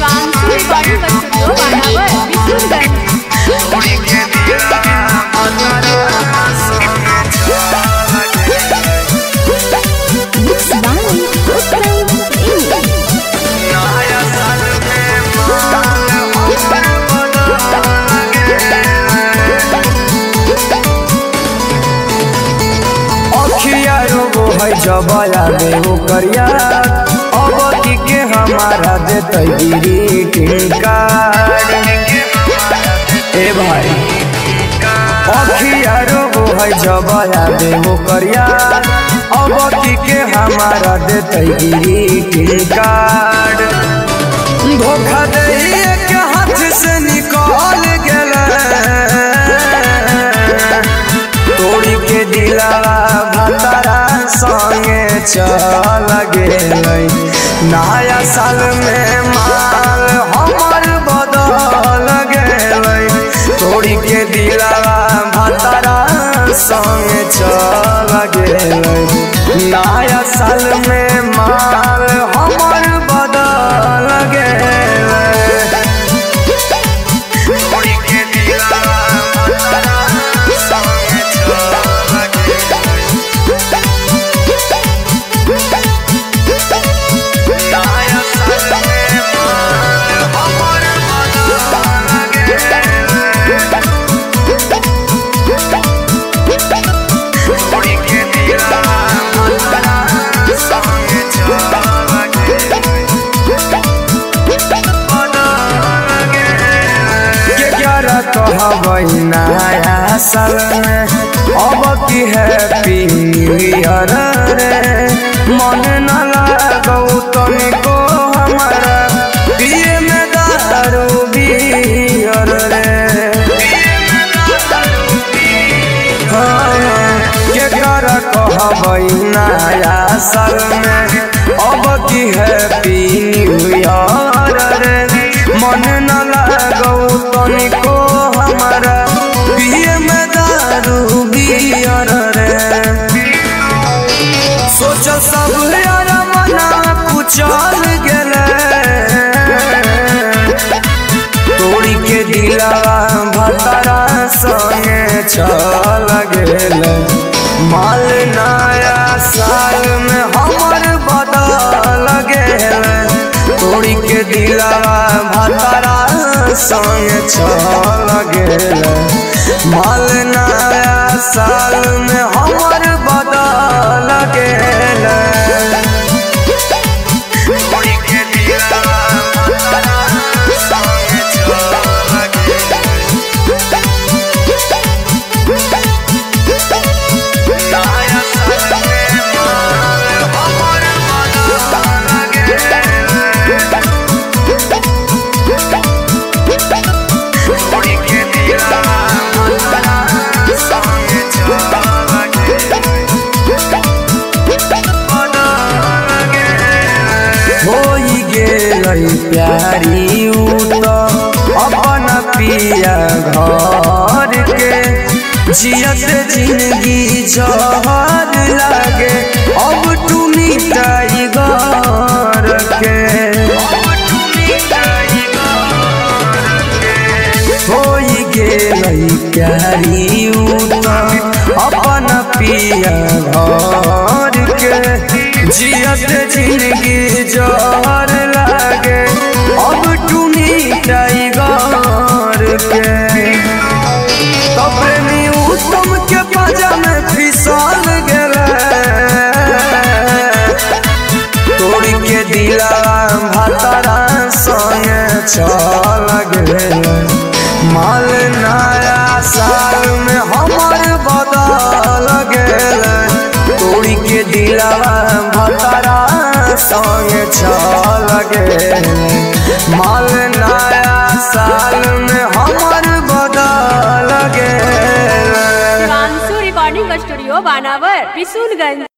जब यादे हो करिया अब की के हमारा देते ग्रीटिंग कार्ड। ए भाई अखिया रोगो है जब यादे हो करिया अब की के हमारा देते ग्रीटिंग कार्ड। धोखा दे के हाथ से निकल गया तोड़ी के दिलावा भतारा संगे चल गए। नया साल में माल हमार बदल गए तोड़ी के दिलावा भतारा संगे चल गए। नया साल में माल हमार बदल गए तोड़ी के दिलावा भतारा संगे नया साल में अब की हैप्पी न्यू ईयर रे। मन न लागो तनिको हमारा पिए में दारू बियर रे। के कर कहबै नया साल में अब की हैप्पी न्यू ईयर रे। मन न लागो तनिको हमारा पिए में दारू बियर रे। सोच सब यार मना कुचल गए तोड़ी के दिलावा भतारा संगे चल गए। माल नया साल में हमार बदल गए तोड़ी के दिलावा भतारा संगे चल गए। माल नया साल में हमार बदल गए तोड़ी के दिलावा भतारा संगे चल गए। नया साल में माल हमार बदल गए तोड़ी के दिलावा भतारा संगे चल होई गेलै प्यारी उत अपन पिया घर के। जियत जिंदगी जहर लागे अब टूनी टाइगर के। होई गेलै प्यारी उत अपन पिया घर के। जियत जिंदगी जहर लागे अब टूनी टाइगर के। प्रेमी उत्तम के पाजा में फिसल गए तोड़ी के दिलावा भतारा संगे चल गए। माल नया साल में हमार बदल गए तोड़ी के दिलावा भतारा संगे चल गए। माल नया साल में हमार बदल गए। रिकॉर्डिंग स्टूडियो बानावर किशुनगंज।